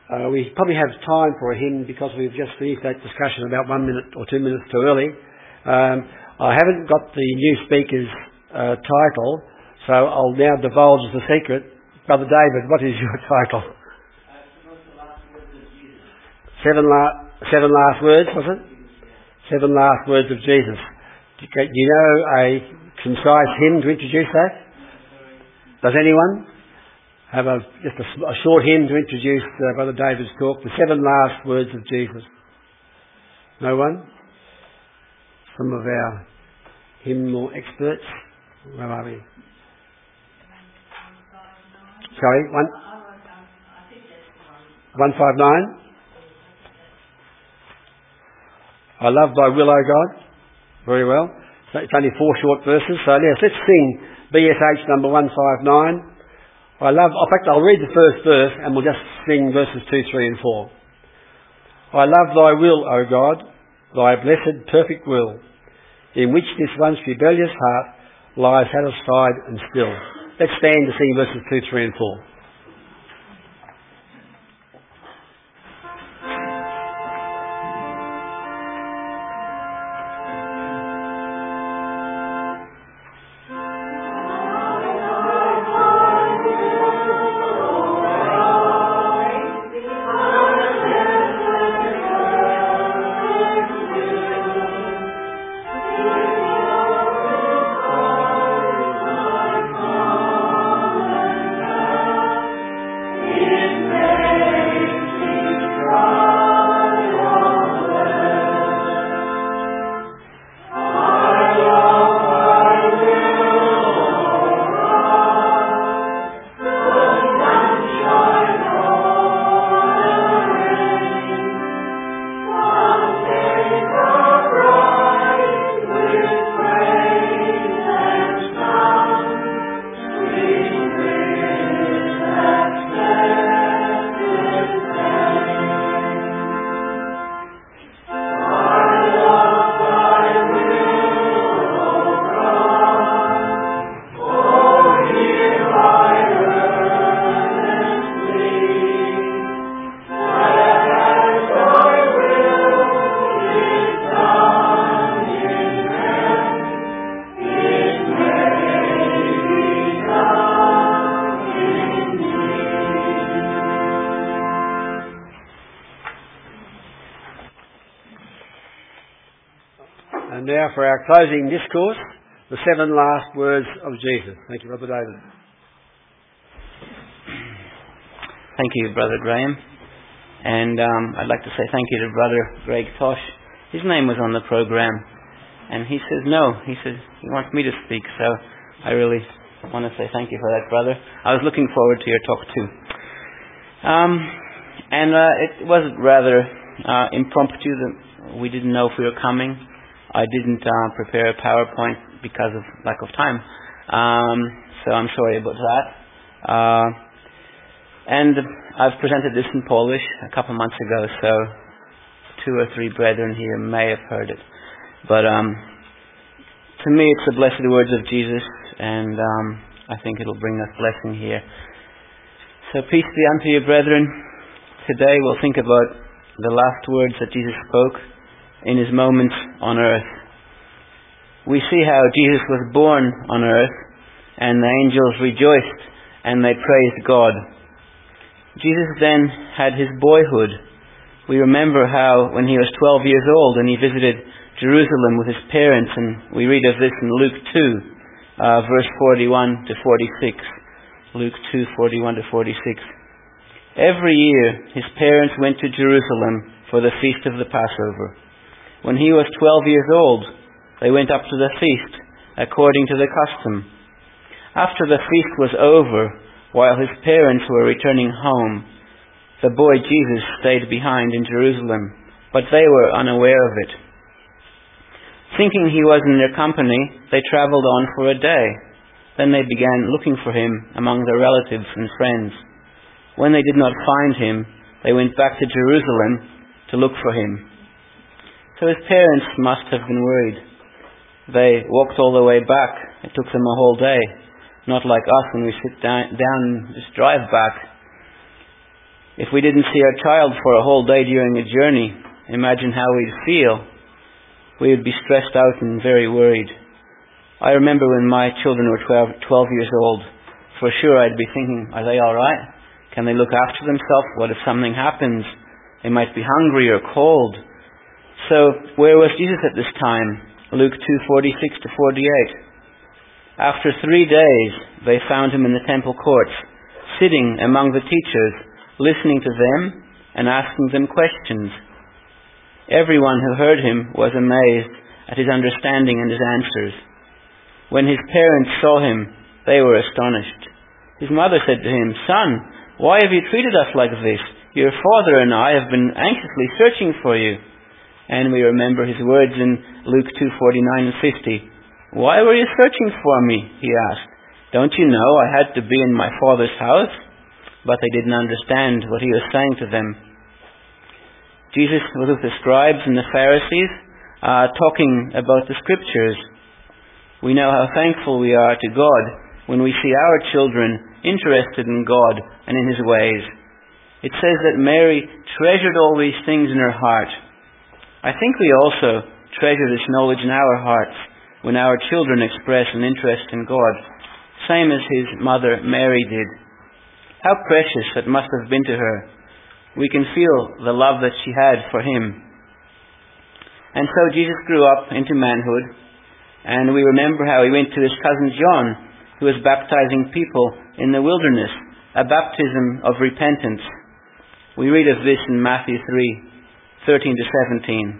We probably have time for a hymn because we've just finished that discussion about 1 minute or 2 minutes too early. I haven't got the new speaker's title, so I'll now divulge the secret. Brother David, what is your title? Seven last words, was it? 7 last words of Jesus. Do you know a concise hymn to introduce that? Does anyone have just a short hymn to introduce Brother David's talk? The 7 last words of Jesus. No one? Some of our hymnal experts. Where are we? Sorry, 159. I love thy will, O God. Very well. So it's only 4 short verses. So let's sing BSH number 159. In fact, I'll read the first verse and we'll just sing verses 2, 3 and 4. I love thy will, O God, thy blessed perfect will, in which this once rebellious heart lies satisfied and still. Let's stand to sing verses 2, 3 and 4. And now for our closing discourse, the 7 last words of Jesus. Thank you, Brother David. Thank you, Brother Graham. And I'd like to say thank you to Brother Greg Tosh. His name was on the program. And he says no. He says he wants me to speak. So I really want to say thank you for that, brother. I was looking forward to your talk too. It was rather impromptu. That we didn't know if we were coming. I didn't prepare a PowerPoint because of lack of time. So I'm sorry about that. And I've presented this in Polish a couple months ago, so 2 or 3 brethren here may have heard it. But to me it's the blessed words of Jesus, and I think it'll bring us blessing here. So peace be unto you, brethren. Today we'll think about the last words that Jesus spoke in his moments on earth. We see how Jesus was born on earth, and the angels rejoiced and they praised God. Jesus then had his boyhood. We remember how when he was 12 years old and he visited Jerusalem with his parents, and we read of this in Luke 2, verse 41 to 46. Luke 2, 41 to 46. Every year his parents went to Jerusalem for the feast of the Passover. When he was 12 years old, they went up to the feast, according to the custom. After the feast was over, while his parents were returning home, the boy Jesus stayed behind in Jerusalem, but they were unaware of it. Thinking he was in their company, they traveled on for a day. Then they began looking for him among their relatives and friends. When they did not find him, they went back to Jerusalem to look for him. So his parents must have been worried. They walked all the way back. It took them a whole day. Not like us when we sit down and just drive back. If we didn't see our child for a whole day during a journey, imagine how we'd feel. We would be stressed out and very worried. I remember when my children were 12 years old, for sure I'd be thinking, are they all right? Can they look after themselves? What if something happens? They might be hungry or cold. So, where was Jesus at this time? Luke 2:46 to 48. After 3 days, they found him in the temple courts, sitting among the teachers, listening to them and asking them questions. Everyone who heard him was amazed at his understanding and his answers. When his parents saw him, they were astonished. His mother said to him, "Son, why have you treated us like this? Your father and I have been anxiously searching for you." And we remember his words in Luke 2:49 and 50. "Why were you searching for me?" he asked. "Don't you know I had to be in my Father's house?" But they didn't understand what he was saying to them. Jesus was with the scribes and the Pharisees, talking about the scriptures. We know how thankful we are to God when we see our children interested in God and in His ways. It says that Mary treasured all these things in her heart. I think we also treasure this knowledge in our hearts when our children express an interest in God, same as his mother Mary did. How precious that must have been to her. We can feel the love that she had for him. And so Jesus grew up into manhood, and we remember how he went to his cousin John, who was baptizing people in the wilderness, a baptism of repentance. We read of this in Matthew 3:13 to 17.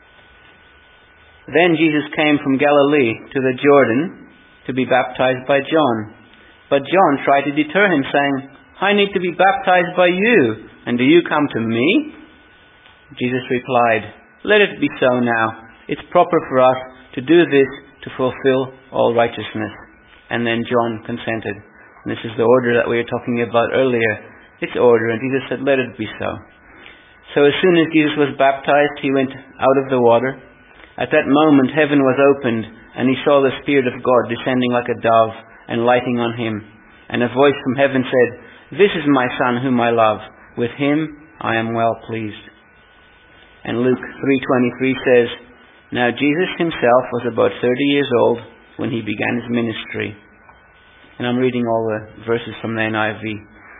Then Jesus came from Galilee to the Jordan to be baptized by John. But John tried to deter him, saying, "I need to be baptized by you, and do you come to me?" Jesus replied, "Let it be so now. It's proper for us to do this to fulfill all righteousness." And then John consented. And this is the order that we were talking about earlier. It's order, and Jesus said, "Let it be so." So as soon as Jesus was baptized, he went out of the water. At that moment heaven was opened, and he saw the Spirit of God descending like a dove and lighting on him. And a voice from heaven said, "This is my Son whom I love. With him I am well pleased." And Luke 3:23 says, "Now Jesus himself was about 30 years old when he began his ministry." And I'm reading all the verses from the NIV.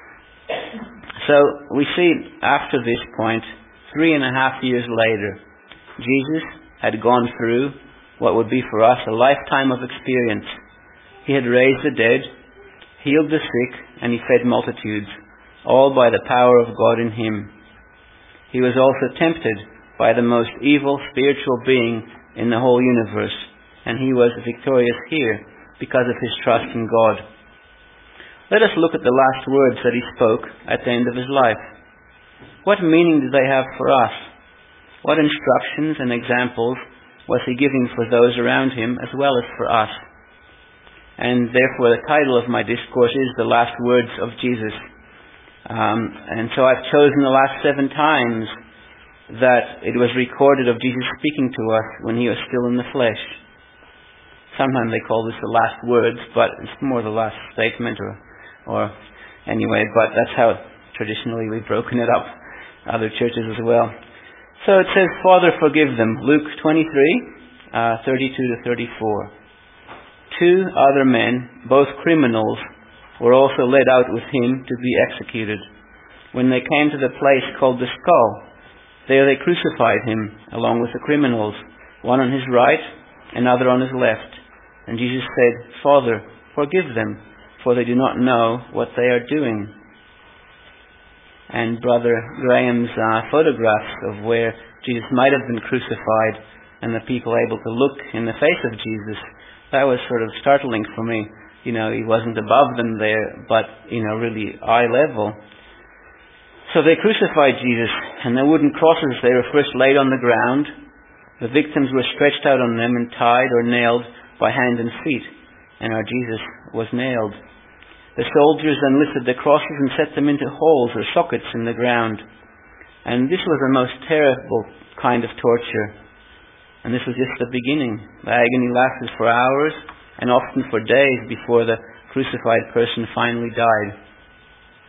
So we see after this point, 3.5 years later, Jesus had gone through what would be for us a lifetime of experience. He had raised the dead, healed the sick, and he fed multitudes, all by the power of God in him. He was also tempted by the most evil spiritual being in the whole universe, and he was victorious here because of his trust in God. Let us look at the last words that he spoke at the end of his life. What meaning did they have for us? What instructions and examples was he giving for those around him as well as for us? And therefore the title of my discourse is The Last Words of Jesus. And so I've chosen the last 7 times that it was recorded of Jesus speaking to us when he was still in the flesh. Sometimes they call this the last words, but it's more the last statement or anyway, but that's how traditionally we've broken it up, other churches as well. So it says, "Father, forgive them." Luke 23:32 to 34. 2 other men, both criminals, were also led out with him to be executed. When they came to the place called the Skull, there they crucified him along with the criminals, one on his right, another on his left. And Jesus said, "Father, forgive them, for they do not know what they are doing." And Brother Graham's photographs of where Jesus might have been crucified and the people able to look in the face of Jesus, that was sort of startling for me. You know, he wasn't above them there, but, really eye level. So they crucified Jesus, and the wooden crosses, they were first laid on the ground. The victims were stretched out on them and tied or nailed by hand and feet, and our Jesus was nailed. The soldiers then lifted the crosses and set them into holes or sockets in the ground. And this was a most terrible kind of torture. And this was just the beginning. The agony lasted for hours and often for days before the crucified person finally died.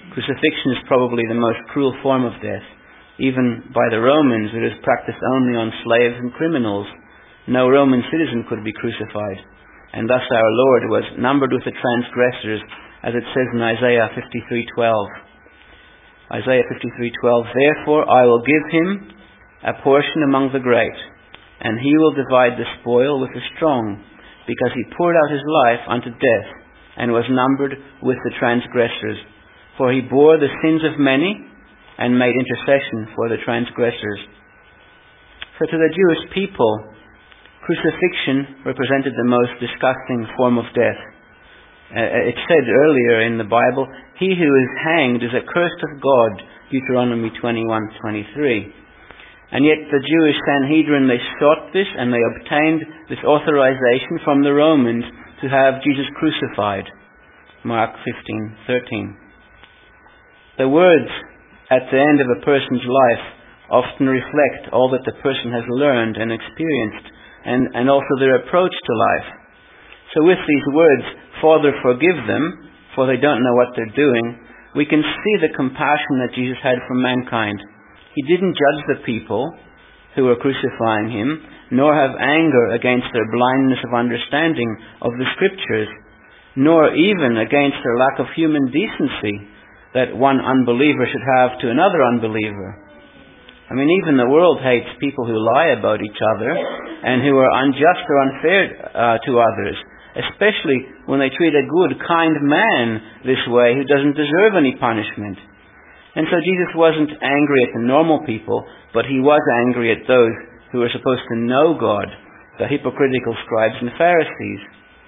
Crucifixion is probably the most cruel form of death. Even by the Romans, it was practiced only on slaves and criminals. No Roman citizen could be crucified. And thus our Lord was numbered with the transgressors, as it says in Isaiah 53:12. Isaiah 53:12, "Therefore I will give him a portion among the great, and he will divide the spoil with the strong, because he poured out his life unto death, and was numbered with the transgressors. For he bore the sins of many, and made intercession for the transgressors." So to the Jewish people, crucifixion represented the most disgusting form of death. It said earlier in the Bible, "He who is hanged is accursed of God," Deuteronomy 21:23. And yet the Jewish Sanhedrin, they sought this, and they obtained this authorization from the Romans to have Jesus crucified. Mark 15:13. The words at the end of a person's life often reflect all that the person has learned and experienced, and also their approach to life. So with these words, "Father, forgive them, for they don't know what they're doing," we can see the compassion that Jesus had for mankind. He didn't judge the people who were crucifying him, nor have anger against their blindness of understanding of the Scriptures, nor even against their lack of human decency that one unbeliever should have to another unbeliever. I mean, even the world hates people who lie about each other and who are unjust or unfair to others, especially when they treat a good, kind man this way who doesn't deserve any punishment. And so Jesus wasn't angry at the normal people, but he was angry at those who were supposed to know God, the hypocritical scribes and Pharisees.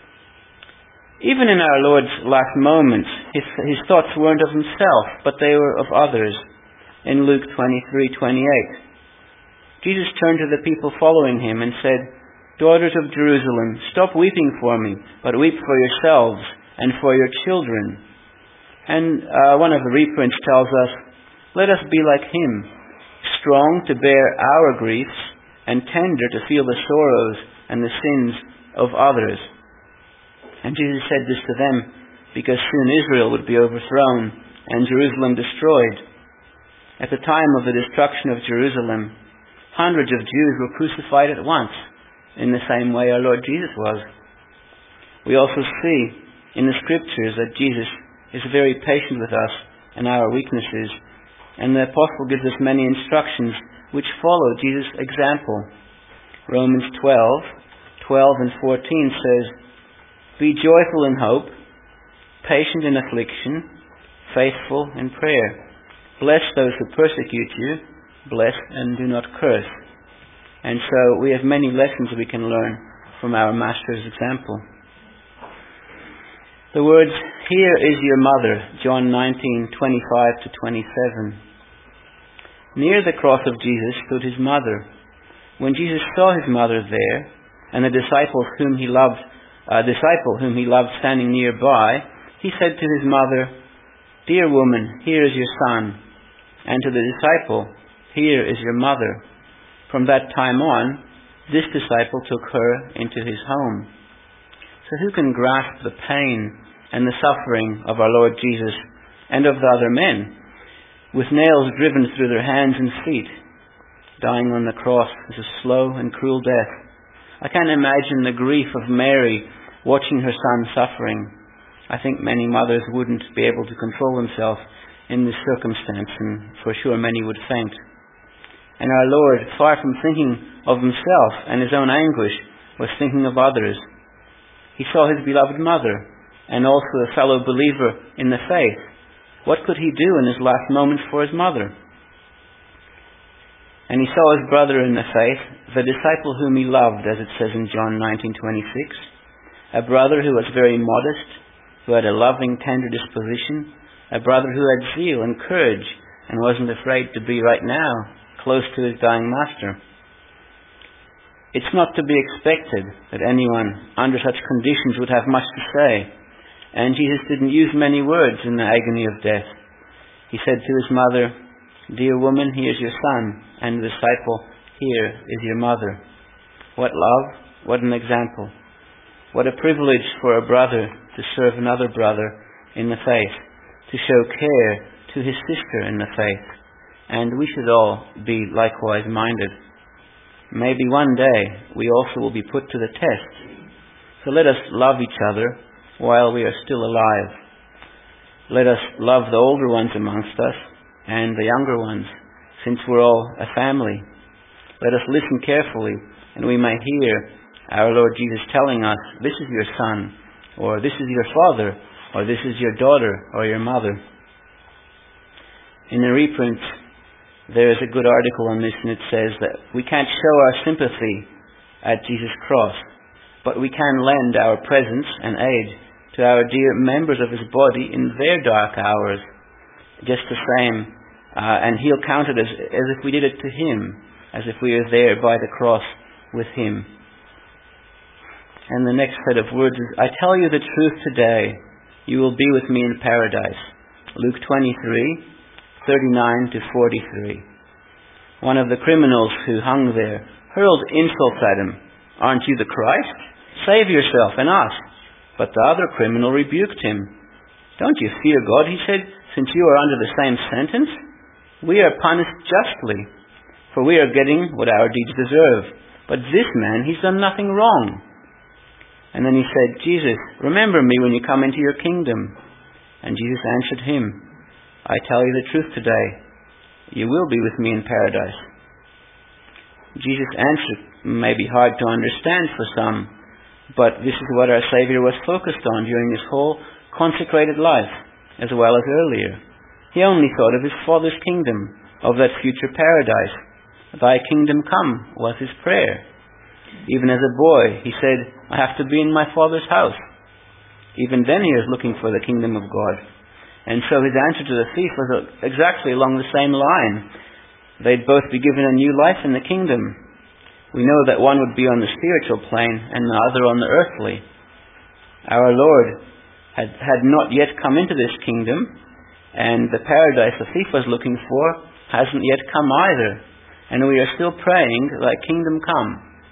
Even in our Lord's last moments, his thoughts weren't of himself, but they were of others. In Luke 23:28, Jesus turned to the people following him and said, "Daughters of Jerusalem, stop weeping for me, but weep for yourselves and for your children." And one of the reprints tells us, "Let us be like him, strong to bear our griefs and tender to feel the sorrows and the sins of others." And Jesus said this to them because soon Israel would be overthrown and Jerusalem destroyed. At the time of the destruction of Jerusalem, hundreds of Jews were crucified at once, in the same way our Lord Jesus was. We also see in the Scriptures that Jesus is very patient with us and our weaknesses, and the Apostle gives us many instructions which follow Jesus' example. Romans 12 and 14 says, "Be joyful in hope, patient in affliction, faithful in prayer. Bless those who persecute you, bless and do not curse." And so we have many lessons we can learn from our Master's example. The words, "Here is your mother," John 19:25-27. Near the cross of Jesus stood his mother. When Jesus saw his mother there, and the disciple whom he loved standing nearby, he said to his mother, "Dear woman, here is your son." And to the disciple, "Here is your mother." From that time on, this disciple took her into his home. So who can grasp the pain and the suffering of our Lord Jesus and of the other men, with nails driven through their hands and feet? Dying on the cross is a slow and cruel death. I can't imagine the grief of Mary watching her son suffering. I think many mothers wouldn't be able to control themselves in this circumstance, and for sure many would faint. And our Lord, far from thinking of himself and his own anguish, was thinking of others. He saw his beloved mother, and also a fellow believer in the faith. What could he do in his last moments for his mother? And he saw his brother in the faith, the disciple whom he loved, as it says in John 19:26, a brother who was very modest, who had a loving, tender disposition, a brother who had zeal and courage and wasn't afraid to be right now close to his dying master. It's not to be expected that anyone under such conditions would have much to say, and Jesus didn't use many words in the agony of death. He said to his mother, "Dear woman, here's your son," and the disciple, "Here is your mother." What love, what an example. What a privilege for a brother to serve another brother in the faith, to show care to his sister in the faith, and we should all be likewise minded. Maybe one day we also will be put to the test. So let us love each other while we are still alive. Let us love the older ones amongst us and the younger ones, since we're all a family. Let us listen carefully, and we may hear our Lord Jesus telling us, this is your son, or this is your father, or this is your daughter, or your mother. In the reprint, there is a good article on this, and it says that we can't show our sympathy at Jesus' cross, but we can lend our presence and aid to our dear members of his body in their dark hours, just the same, and he'll count it as if we did it to him, as if we are there by the cross with him. And the next set of words is, I tell you the truth today, you will be with me in paradise. Luke 23, 39 to 43. One of the criminals who hung there hurled insults at him. Aren't you the Christ? Save yourself and us. But the other criminal rebuked him. Don't you fear God, he said, since you are under the same sentence? We are punished justly, for we are getting what our deeds deserve. But this man, he's done nothing wrong. And then he said, Jesus, remember me when you come into your kingdom. And Jesus answered him, I tell you the truth today, you will be with me in paradise. Jesus' answer may be hard to understand for some, but this is what our Savior was focused on during his whole consecrated life, as well as earlier. He only thought of his Father's kingdom, of that future paradise. Thy kingdom come was his prayer. Even as a boy, he said, I have to be in my Father's house. Even then he was looking for the kingdom of God. And so his answer to the thief was exactly along the same line. They'd both be given a new life in the kingdom. We know that one would be on the spiritual plane and the other on the earthly. Our Lord had not yet come into this kingdom, and the paradise the thief was looking for hasn't yet come either. And we are still praying, thy kingdom come.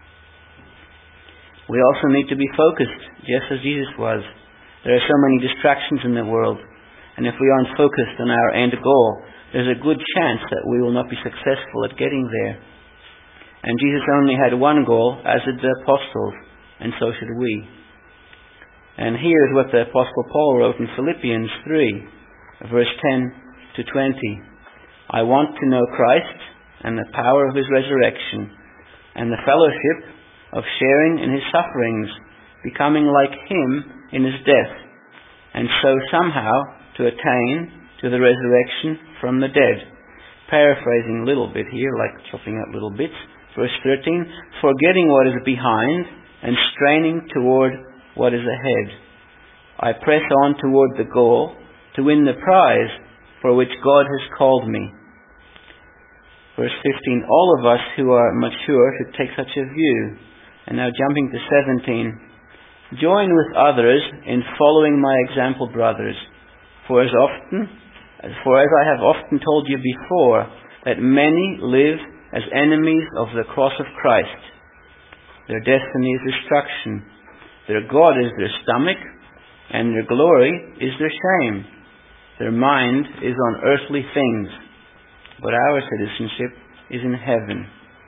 We also need to be focused, just as Jesus was. There are so many distractions in the world, and if we aren't focused on our end goal, there's a good chance that we will not be successful at getting there. And Jesus only had one goal, as did the apostles, and so should we. And here is what the Apostle Paul wrote in Philippians 3, verse 10 to 20. I want to know Christ and the power of his resurrection, and the fellowship of sharing in his sufferings, becoming like him in his death, and so somehow to attain to the resurrection from the dead. Paraphrasing a little bit here, like chopping out little bits. Verse 13, forgetting what is behind and straining toward what is ahead. I press on toward the goal to win the prize for which God has called me. Verse 15, all of us who are mature should take such a view. And now jumping to 17, join with others in following my example, brothers. For as I have often told you before, that many live as enemies of the cross of Christ. Their destiny is destruction. Their God is their stomach, and their glory is their shame. Their mind is on earthly things, but our citizenship is in heaven.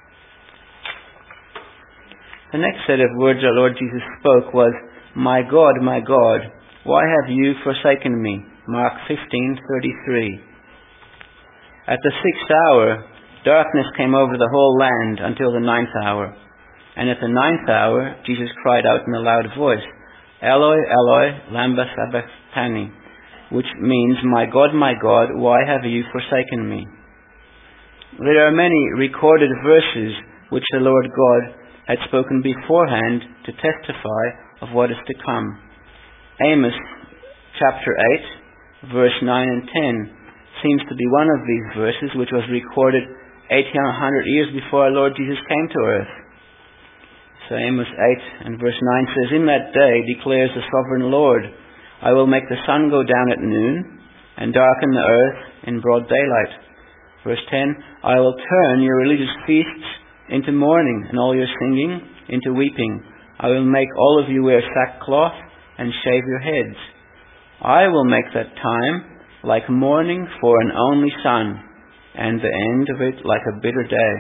The next set of words our Lord Jesus spoke was, my God, why have you forsaken me? Mark 15:33. At the 6th hour, darkness came over the whole land until the 9th hour. And at the 9th hour, Jesus cried out in a loud voice, Eloi, Eloi, lama sabachthani, which means, my God, why have you forsaken me? There are many recorded verses which the Lord God had spoken beforehand to testify of what is to come. Amos chapter 8, verse 9 and 10 seems to be one of these verses which was recorded 1800 years before our Lord Jesus came to earth. So Amos 8 and verse 9 says, in that day declares the sovereign Lord, I will make the sun go down at noon and darken the earth in broad daylight. Verse 10, I will turn your religious feasts into mourning and all your singing into weeping. I will make all of you wear sackcloth and shave your heads. I will make that time like mourning for an only son, and the end of it like a bitter day.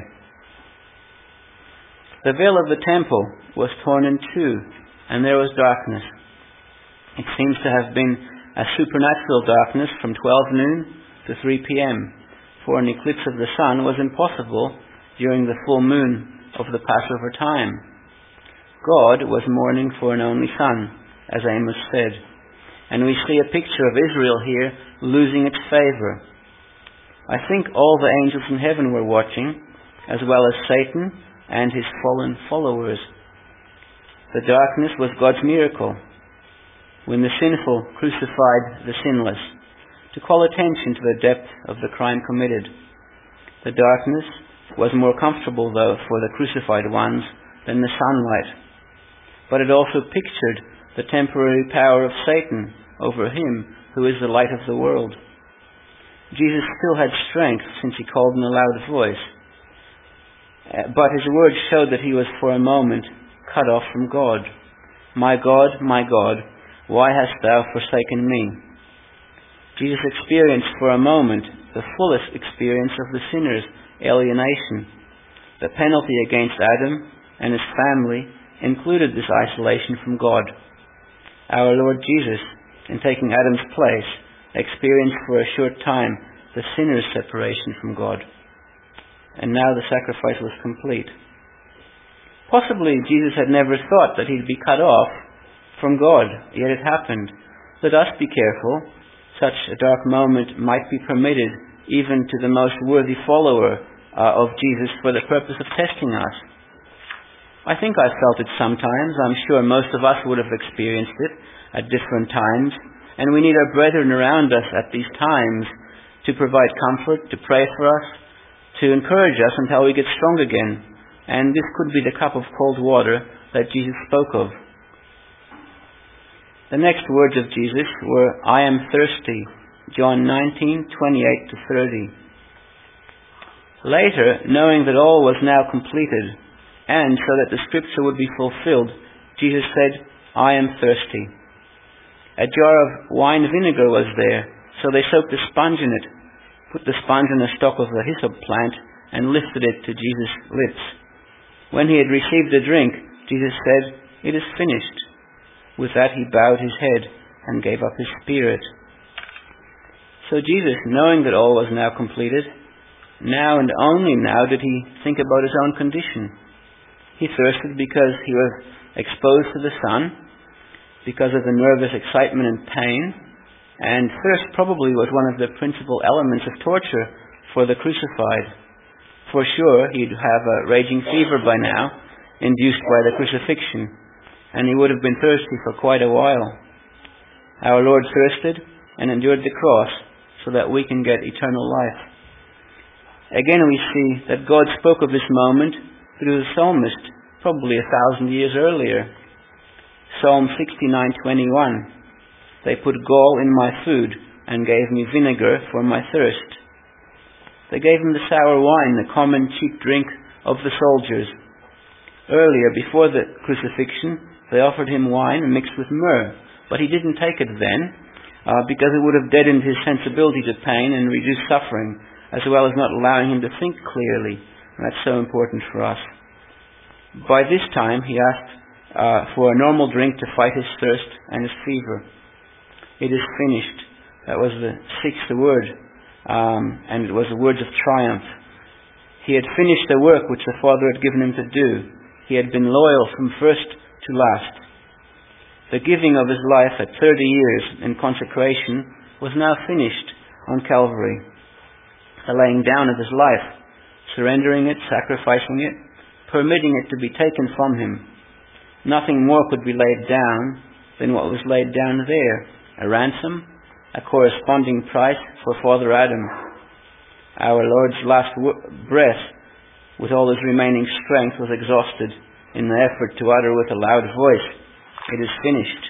The veil of the temple was torn in two, and there was darkness. It seems to have been a supernatural darkness from 12 noon to 3 p.m., for an eclipse of the sun was impossible during the full moon of the Passover time. God was mourning for an only son, as Amos said, and we see a picture of Israel here losing its favor. I think all the angels in heaven were watching, as well as Satan and his fallen followers. The darkness was God's miracle, when the sinful crucified the sinless, to call attention to the depth of the crime committed. The darkness was more comfortable, though, for the crucified ones than the sunlight. But it also pictured the temporary power of Satan over him who is the light of the world. Jesus still had strength, since he called in a loud voice. But his words showed that he was for a moment cut off from God. My God, why hast thou forsaken me? Jesus experienced for a moment the fullest experience of the sinner's alienation. The penalty against Adam and his family included this isolation from God. Our Lord Jesus, in taking Adam's place, experienced for a short time the sinner's separation from God. And now the sacrifice was complete. Possibly Jesus had never thought that he'd be cut off from God, yet it happened. Let us be careful. Such a dark moment might be permitted even to the most worthy follower of Jesus for the purpose of testing us. I think I've felt it sometimes. I'm sure most of us would have experienced it at different times. And we need our brethren around us at these times to provide comfort, to pray for us, to encourage us until we get strong again. And this could be the cup of cold water that Jesus spoke of. The next words of Jesus were, I am thirsty, John 19:28-30. Later, knowing that all was now completed, and so that the scripture would be fulfilled, Jesus said, I am thirsty. A jar of wine vinegar was there, so they soaked a sponge in it, put the sponge on a stalk of the hyssop plant, and lifted it to Jesus' lips. When he had received the drink, Jesus said, it is finished. With that he bowed his head and gave up his spirit. So Jesus, knowing that all was now completed, now and only now did he think about his own condition. He thirsted because he was exposed to the sun, because of the nervous excitement and pain, and thirst probably was one of the principal elements of torture for the crucified. For sure, he'd have a raging fever by now, induced by the crucifixion, and he would have been thirsty for quite a while. Our Lord thirsted and endured the cross so that we can get eternal life. Again we see that God spoke of this moment through the psalmist probably 1,000 years earlier. Psalm 69:21. They put gall in my food and gave me vinegar for my thirst. They gave him the sour wine, the common cheap drink of the soldiers. Earlier, before the crucifixion, they offered him wine mixed with myrrh, but he didn't take it then, because it would have deadened his sensibility to pain and reduced suffering, as well as not allowing him to think clearly. And that's so important for us. By this time, he asked for a normal drink to fight his thirst and his fever. It is finished. That was the sixth word, and it was the words of triumph. He had finished the work which the Father had given him to do. He had been loyal from first to last. The giving of his life at 30 years in consecration was now finished on Calvary. The laying down of his life, surrendering it, sacrificing it, permitting it to be taken from him. Nothing more could be laid down than what was laid down there. A ransom, a corresponding price for Father Adam. Our Lord's last breath, with all his remaining strength, was exhausted in the effort to utter with a loud voice, it is finished.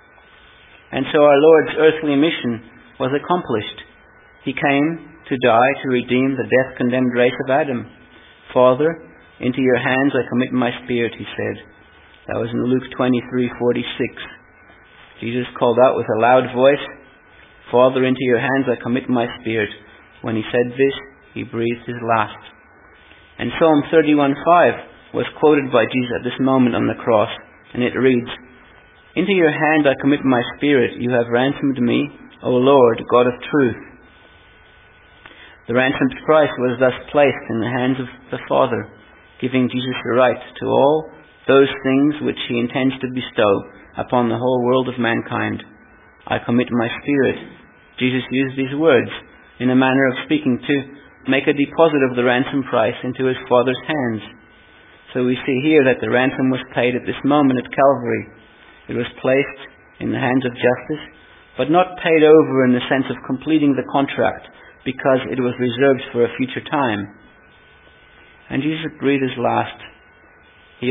And so our Lord's earthly mission was accomplished. He came to die to redeem the death-condemned race of Adam. Father, into your hands I commit my spirit, he said. That was in Luke 23:46. Jesus called out with a loud voice, Father, into your hands I commit my spirit. When he said this, he breathed his last. And Psalm 31:5 was quoted by Jesus at this moment on the cross, and it reads, Into your hand I commit my spirit. You have ransomed me, O Lord, God of truth. The ransomed price was thus placed in the hands of the Father, giving Jesus the right to all those things which he intends to bestow upon the whole world of mankind. I commit my spirit. Jesus used these words in a manner of speaking to make a deposit of the ransom price into his Father's hands. So we see here that the ransom was paid at this moment at Calvary. It was placed in the hands of justice, but not paid over in the sense of completing the contract, because it was reserved for a future time. And Jesus breathed his last. He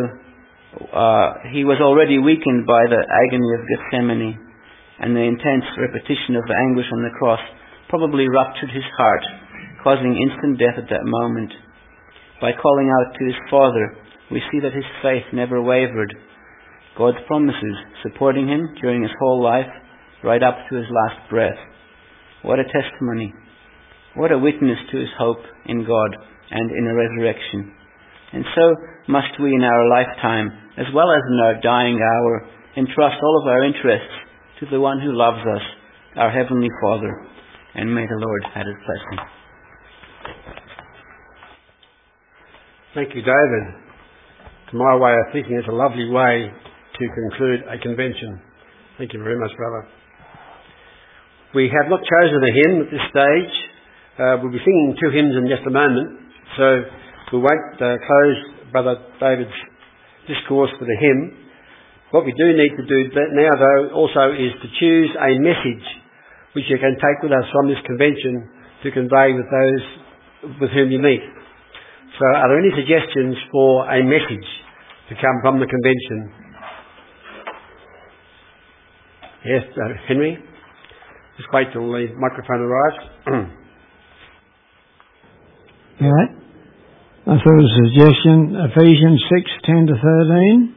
was already weakened by the agony of Gethsemane, and the intense repetition of the anguish on the cross probably ruptured his heart, causing instant death at that moment. By calling out to his Father, we see that his faith never wavered. God's promises supporting him during his whole life, right up to his last breath. What a testimony. What a witness to his hope in God and in a resurrection. And so must we in our lifetime, as well as in our dying hour, entrust all of our interests to the one who loves us, our Heavenly Father. And may the Lord add his blessing. Thank you, David. To my way of thinking, it's a lovely way to conclude a convention. Thank you very much, brother. We have not chosen a hymn at this stage. We'll be singing 2 hymns in just a moment, so we won't close Brother David's discourse with a hymn. What we do need to do now, though, also is to choose a message which you can take with us from this convention to convey with those with whom you meet. So are there any suggestions for a message to come from the convention? Yes, Henry? Just wait till the microphone arrives. All right. I thought a suggestion, Ephesians 6:10-13.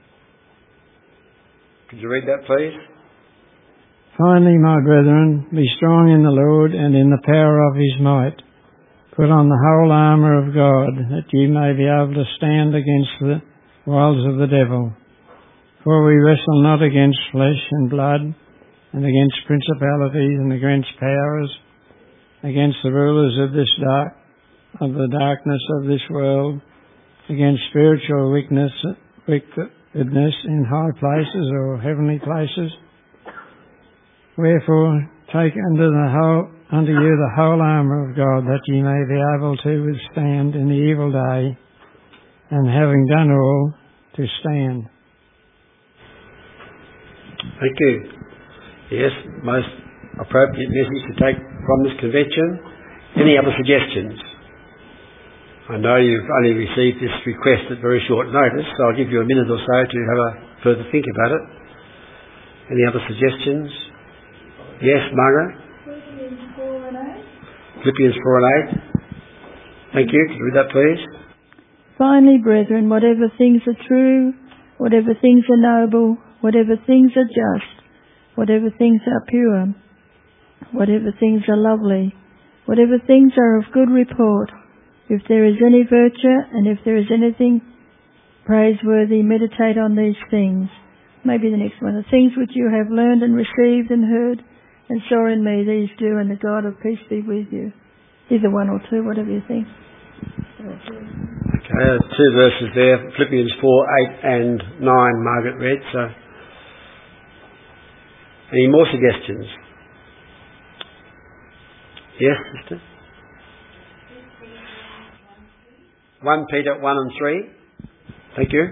Could you read that, please? Finally, my brethren, be strong in the Lord and in the power of his might. Put on the whole armour of God, that ye may be able to stand against the wiles of the devil. For we wrestle not against flesh and blood, and against principalities and against powers, against the rulers of the darkness of this world, against spiritual wickedness in high places or heavenly places. Wherefore, take unto you the whole armour of God, that ye may be able to withstand in the evil day, and having done all, to stand. Thank you. Yes, most appropriate message to take from this convention. Any other suggestions? I know you've only received this request at very short notice, so I'll give you a minute or so to have a further think about it. Any other suggestions? Yes, Margaret? Philippians 4 and 8. Philippians 4 and 8. Thank you. Could you read that, please? Finally, brethren, whatever things are true, whatever things are noble, whatever things are just, whatever things are pure, whatever things are lovely, whatever things are of good report, if there is any virtue and if there is anything praiseworthy, meditate on these things. Maybe the next one. The things which you have learned and received and heard and saw in me, these do, and the God of peace be with you. Either 1 or 2, whatever you think. Okay, 2 verses there, Philippians 4, 8 and 9, Margaret read. So, any more suggestions? Yes, sister? 1 Peter 1 and 3. Thank you.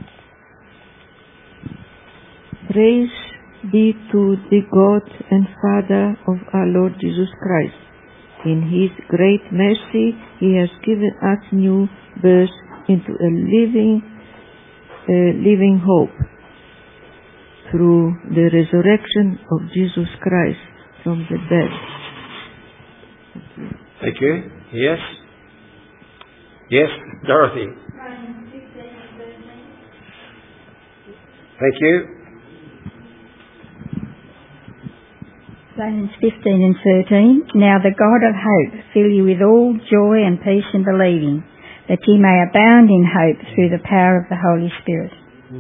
Praise be to the God and Father of our Lord Jesus Christ. In his great mercy, he has given us new birth into a living hope through the resurrection of Jesus Christ from the dead. Thank you. Yes? Yes, Dorothy. Thank you. Romans 15 and 13. Now the God of hope fill you with all joy and peace in believing, that ye may abound in hope through the power of the Holy Spirit.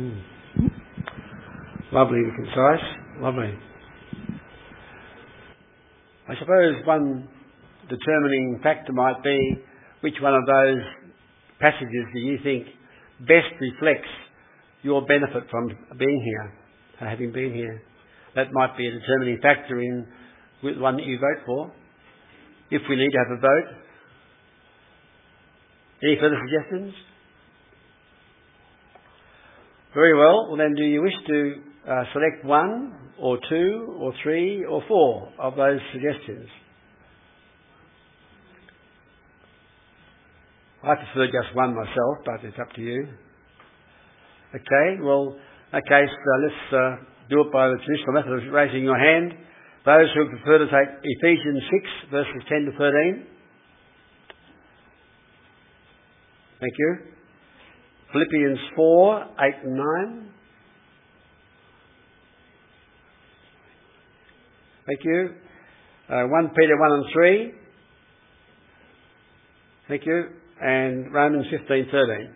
Lovely and concise. Lovely. I suppose one determining factor might be which one of those passages do you think best reflects your benefit from being here, having been here. That might be a determining factor in the one that you vote for, if we need to have a vote. Any further suggestions? Very well. Well then, do you wish to select one or two or three or four of those suggestions? I prefer just one myself, but it's up to you. Okay, well, in that case, let's do it by the traditional method of raising your hand. Those who prefer to take Ephesians 6, verses 10 to 13. Thank you. Philippians 4, 8 and 9. Thank you. 1 Peter 1 and 3. Thank you. And Romans 15, 13.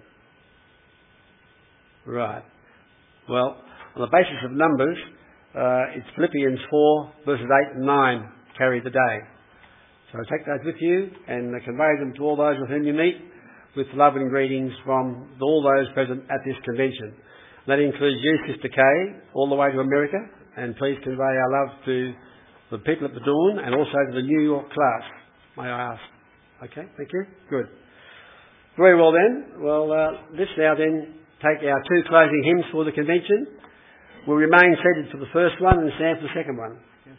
Right. Well, on the basis of numbers, it's Philippians 4, verses 8 and 9 carry the day. So take those with you and convey them to all those with whom you meet with love and greetings from all those present at this convention. That includes you, Sister Kay, all the way to America, and please convey our love to the people at the Dawn and also to the New York class, may I ask. Okay, thank you. Good. Very well then. Well, let's now then take our two closing hymns for the convention. We'll remain seated for the first one and stand for the second one.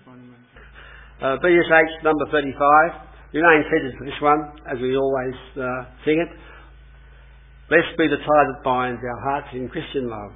BSH number 35. Remain seated for this one, as we always sing it. Blessed be the tie that binds our hearts in Christian love.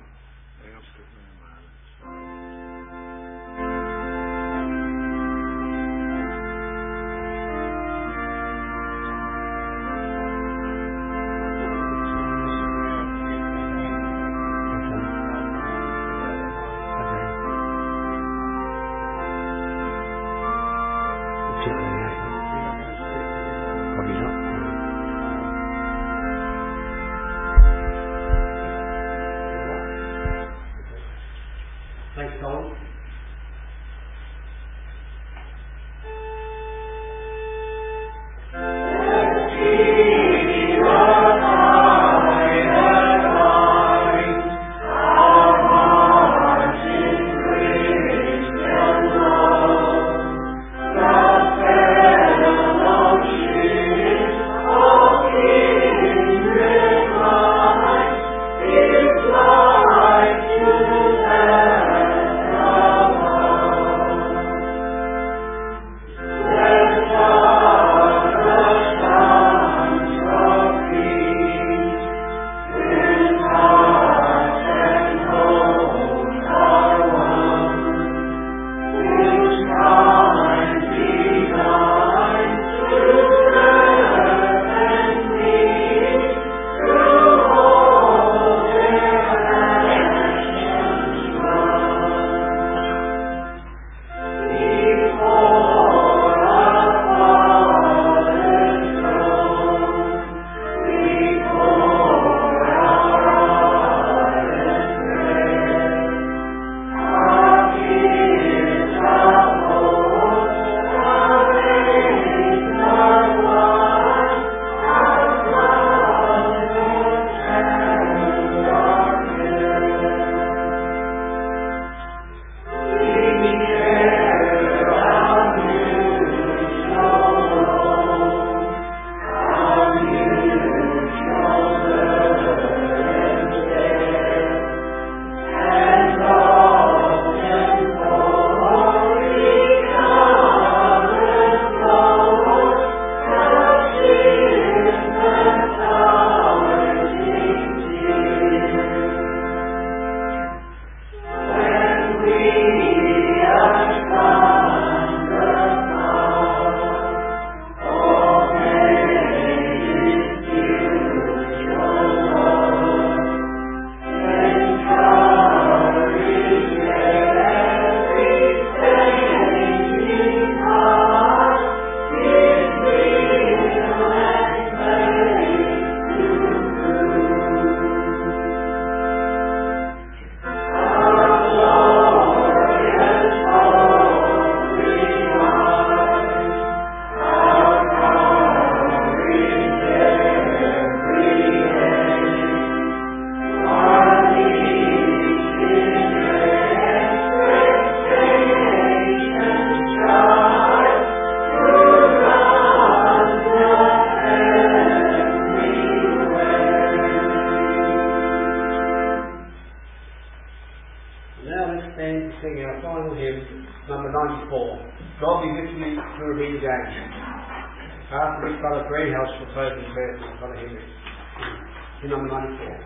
94. God be with me through a read again. After we've got a very helpful closing verse, I've got to hear it. In number 94.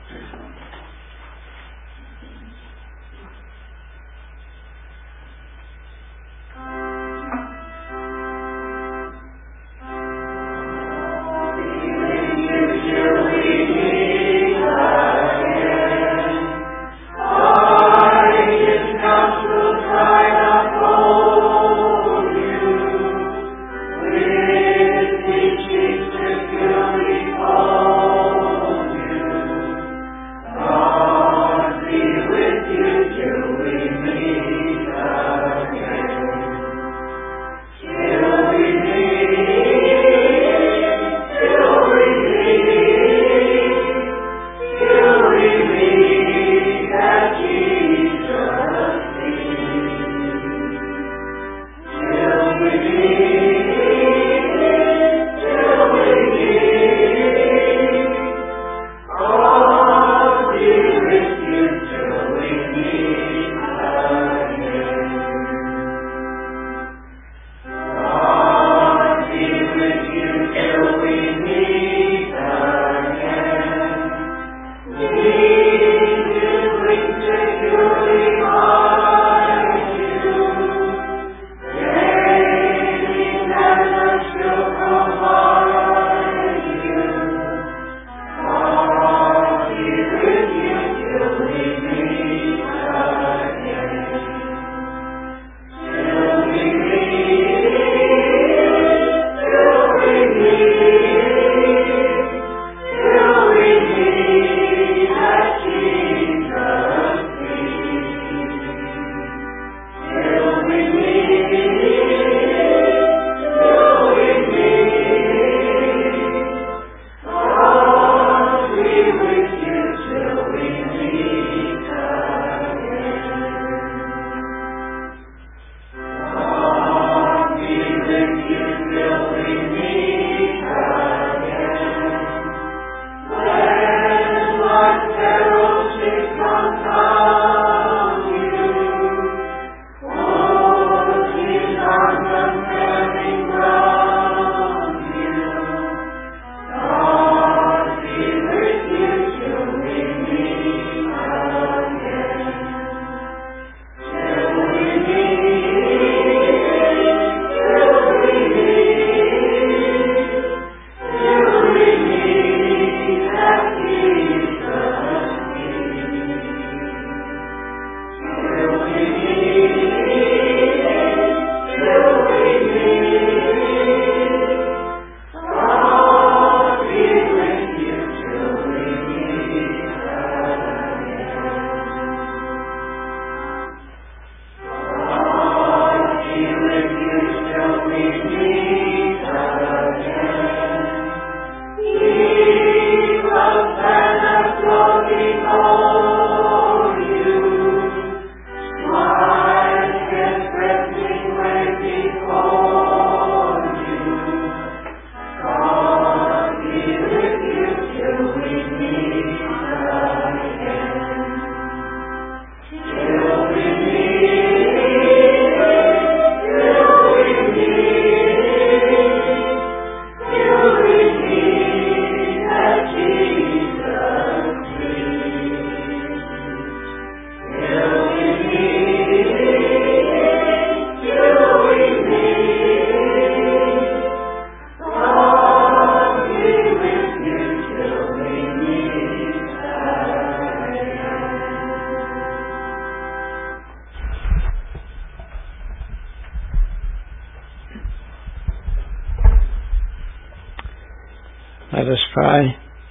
Let us pray.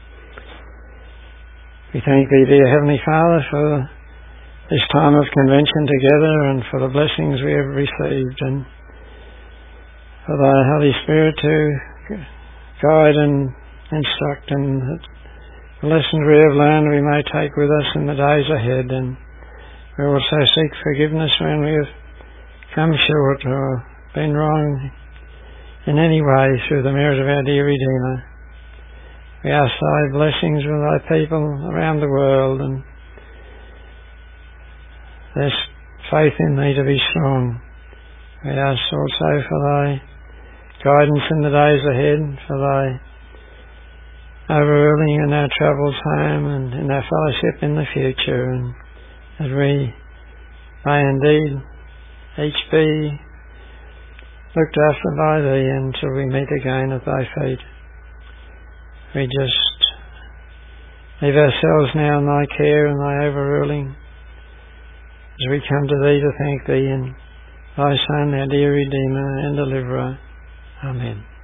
We thank Thee, dear Heavenly Father, for this time of convention together and for the blessings we have received, and for Thy Holy Spirit to guide and instruct, and the lessons we have learned we may take with us in the days ahead. And we also seek forgiveness when we have come short or been wrong in any way through the merit of our dear Redeemer. We ask Thy blessings with Thy people around the world, and their faith in Thee to be strong. We ask also for thy guidance in the days ahead, for thy overruling in our travels home and in our fellowship in the future, and that we may indeed each be looked after by thee until we meet again at thy feet. We just leave ourselves now in thy care and thy overruling as we come to thee to thank thee in thy Son, our dear Redeemer and Deliverer. Amen.